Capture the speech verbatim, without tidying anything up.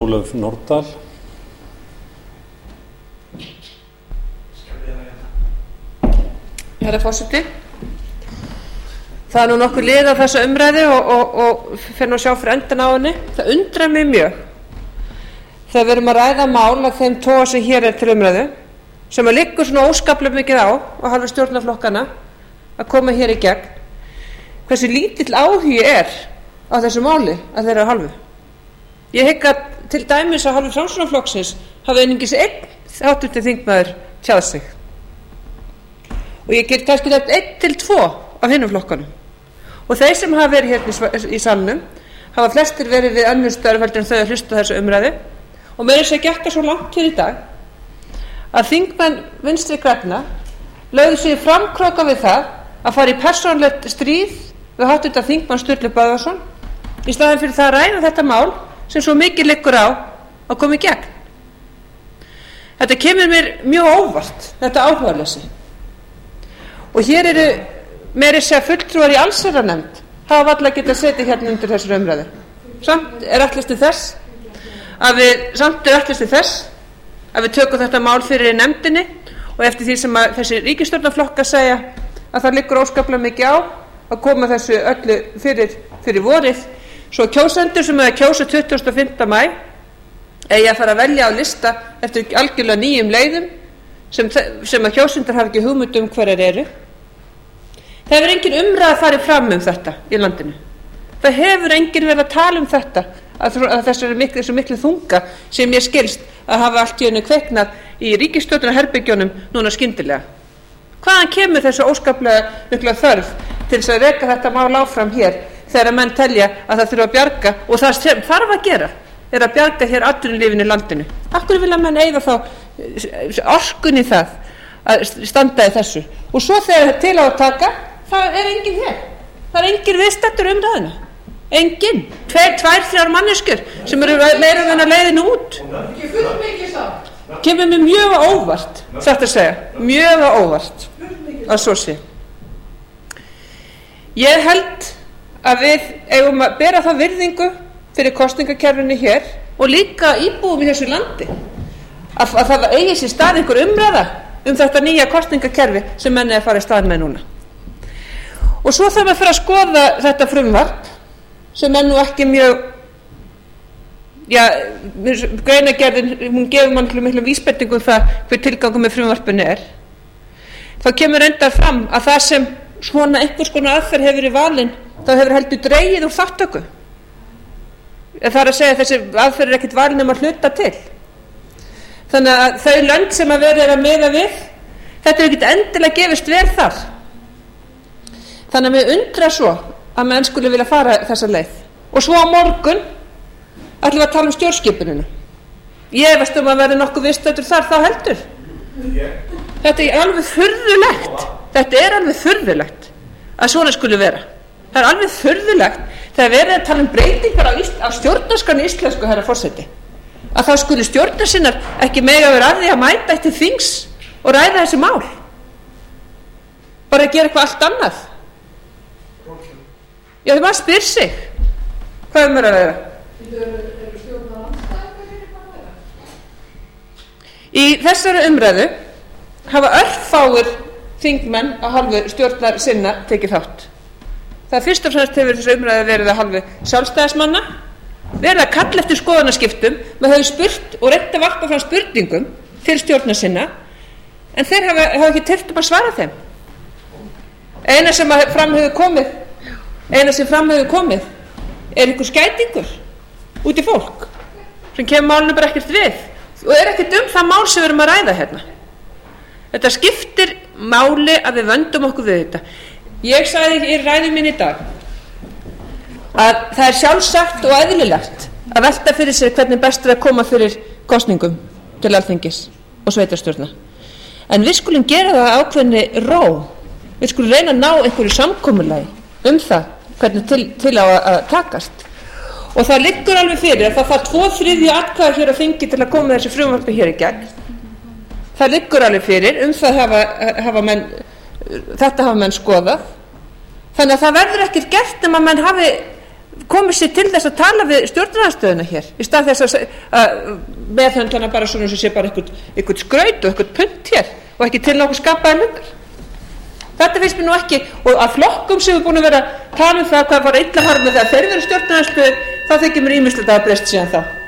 Ólöf Nordal. Herra forseti, það er nú nokkuð lið á þessa umræðu og, og, og fyrir nú að sjá fyrir endan á henni. Það undrar mig mjög þegar við erum að ræða mál af þeim toga sem hér er til umræðu, sem að liggur svona óskaplega mikið á og halva stjórnarflokkana að koma hér í gegn, hversu lítill áhugi er á þessu máli að þeirra hálfu. Ég hygg að til dæmis að hálfu Framsóknarflokksins hafi einungis einn háttvirtur þingmaður tjáð sig. Og ég get kannski nefnt einn til tvo af hinum flokkanum. Og þeir sem hafa verið hérna í salnum hafa flestir verið við önnur störf heldur en þau að hlusta þessu umræðu, og meira þess að gekka svo langt hér í dag að þingmenn Vinstri grænna lögðu sig framkróka við það að fara í persónulegt stríð við háttvirtan þingmann Sturlu Böðvarsson í staðinn fyrir það að ræða þetta mál sem svo mikið liggur á að koma í gegn. Þetta kemur mér mjög óvart, þetta áhugaleysi. Og hér eru meira að segja fulltrúar í allsherjarnefnd hafa varla getað setið hérna undir þessari umræðu. Samt er ætlast til þess að við samt er ætlast til þess að við tökum þetta mál fyrir í nefndinni, og eftir því sem að þessi ríkisstjórnarflokkar segja að það liggur óskaplega mikið á að koma þessu öllu fyrir, fyrir vorið, svo kjósendur sem er að kjósa tuttugasta og fimmta maí eigi að fara að velja á lista eftir algjörlega nýjum leiðum sem, sem að kjósendur hafa ekki hugmynd um hverjar eru. Það hefur engin umræða farið fram um þetta í landinu. Það hefur engin verið að tala um þetta, að, að þessari miklu, þessu miklu þunga sem ég skilst að hafa allt í hennu kveiknað í ríkisstjórnarherbergjunum núna skyndilega. Hvaðan kemur þessu óskaplega mikla þörf til þess að reka þetta mál áfram hér þegar að menn telja að það þurfa að bjarga, og það sem þarf að gera er að bjarga hér atvinnulífinu í landinu? Af hverju vilja menn eyða þá orkun í það að standa í þessu? Og svo þegar til á að taka, það er enginn hér, það er enginn viðstaddur umræðuna, enginn, tveir, tvær, þrjár manneskjur sem eru meira en að leiðinu út. Kemur mér mjög á óvart, þetta að segja, mjög á óvart að svo sé. Ég held að við eigum að bera það virðingu fyrir kosningakerfinu hér og líka íbúum í þessu landi að, að það eigi sér stað einhver umræða um þetta nýja kosningakerfi sem menn er að fara í stað með núna. Og svo þarf að fara að skoða þetta frumvarp sem er nú ekki mjög, já, greinargerðin, hún gefur mann miklu vísbendingu um það hver tilgangur með frumvarpinu er. Þá kemur endar fram að það sem svona einhvers konar aðferð hefur verið valin, þá hefur heldur dregið úr þátttöku. Það er að segja að þessi aðferð er ekkert valin um að hluta til. Þannig að þau lönd sem að verið er að miða við, þetta er ekkert endilega gefist vel þar. Þannig að við undra svo að menn skuli vilja fara þessa leið. Og svo á morgun ætlum við að tala um stjórnskipunina. Ég efast um að verði nokkuð viðstaddur þar þá heldur. Þetta er alveg furðulegt. Þetta er alveg furðulegt að svona skuli vera. Það er alveg furðulegt þegar verið að tala um breytingar á, á stjórnarskránni íslensku, herra forseti, að þá skuli stjórnarsinnar ekki mega vera að því að mæta eftir þings og ræða þessi mál. Bara að gera eitthvað allt annað. Já, þegar maður spyr sig, hvað er mér að vera? Í þessari umræðu hafa örfáir þingmenn að hálfu stjórnar sinna tekið þátt. Það er fyrst og fremst hefur þessi umræðu verið að hálfu sjálfstæðismanna, verið að kalla eftir skoðanaskiptum, maður hefur spurt og reynt að varpa fram spurningum til stjórnar sinna, en þeir hafa, hafa ekki tyrft um að svara þeim. Eina sem fram hefur komið eina sem fram hefur komið er einhver skætingur út í fólk sem kemur málinu bara ekkert við og er ekkert um það mál sem við erum að ræða hérna. Þetta skiptir máli að við vöndum okkur við þetta. Ég sagði í ræðu minni í dag að það er sjálfsagt og eðlilegt að velta fyrir sér hvernig best er að koma fyrir kosningum til Alþingis og sveitarstjórna, en við skulum gera það ákveðni ró. Við skulum reyna að ná einhverju samkomulagi um það hvernig til, til á að takast, og það liggur alveg fyrir að það þarf tvo þriðju atkvæði hér á þingi til að koma þessi frumvarpi hér í gegn. Það liggur alveg fyrir, um það hafa, hafa menn, þetta hafa menn skoðað. Þannig að það verður ekkert gert nema menn hafi komið sér til þess að tala við stjórnarandstöðuna hér í stað þess að, að meðhöndlana bara svona sem sé bara eitthvað skraut og eitthvað punt hér og ekki til nokkuð skapaði hlutur. Þetta finnst mér nú ekki, og að flokkum sem er búin að vera að tala um það hvað var illa harmið þegar þeir verið stjórnarandstöðu, þá þykir mér ýmislegt að hafa breyst síðan þá.